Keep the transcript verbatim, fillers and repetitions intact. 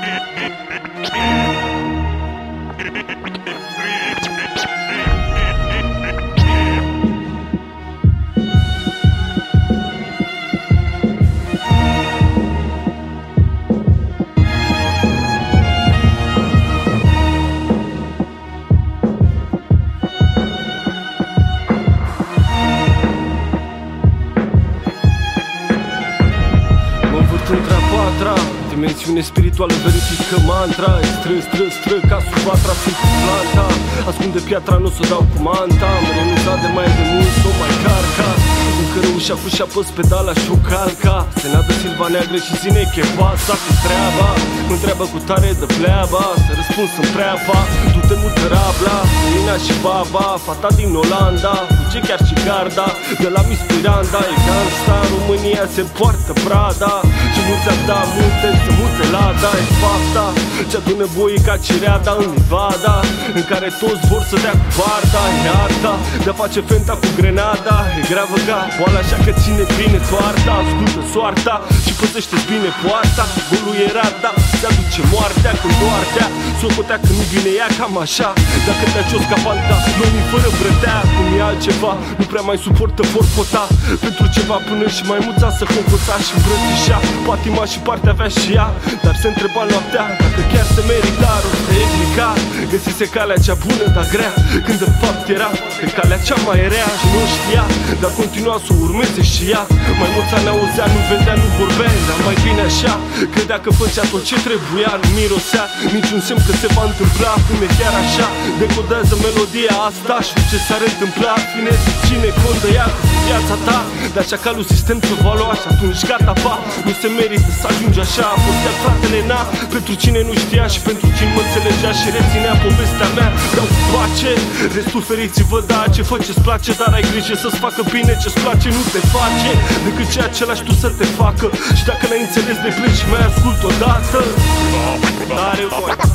Dimensiune spirituală verifică mantra. Strâng, strâng, strâng ca Sumatra, sunt cu planta. Ascunde piatra, nu s-o dau cu manta. Am renunțat de mai de mult, s-o mai carca. Încă ușa cu și apăs pedala și o calca. Se nadă Silva Neagră și zine chepasa cu treaba. Mă întreabă cu tare de pleaba. Să răspund sunt preapa. Du-te mută rabla, Nina și baba. Fata din Olanda, fuge chiar și garda. De la Miss Miranda, e gangsta. România se poartă Prada. Și mulți ar da multe, să multe lada. E fapta ce adună boii ca cireada în Nevada, în care toți vor să dea cu barda. E arta de a face fenta cu grenada. E gravă ca boala, așa că ține bine toarta. Ascultă soarta și păzește-ți bine poarta. Golul e rata, se aduce moartea când doartea. Socotea când nu vine ea cam așa. Dacă te-a cios ca panta, lumii fără brătea. Cum e altceva, nu prea mai suportă porpota. Pentru ceva până și mai muța să concota și îmbrățișa. Patima și partea avea și ea, dar se întreba noaptea dacă chiar se merita rost de explica. Găsise calea cea bună, dar grea, când de fapt era pe calea cea mai rea. Și nu știa, dar continua să o urmeze și ea. Mai mulța n-auzea, nu vedea, nu vorbea, dar mai bine așa. Credea că făcea tot ce trebuia, nu mirosea niciun semn că se va întâmpla. Cum e chiar așa, decodează melodia asta și ce s-ar întâmpla. Fine, ține cont de ea cu viața ta, de așa ca lui sistem să va lua și atunci gata, pa. Nu se merită să ajungi așa. A fost chiar fratele Na, pentru cine nu știa și pentru cine mă înțelegea și reținea povestea mea. Dau cu pace, restul feriți-vă, da, ce fă ce-ți place, dar ai grijă să-ți facă bine ce-ți place, nu te face decât ce același tu să te facă. Și dacă n-ai înțeles, de pleci și mai ascult odată. Tare voi.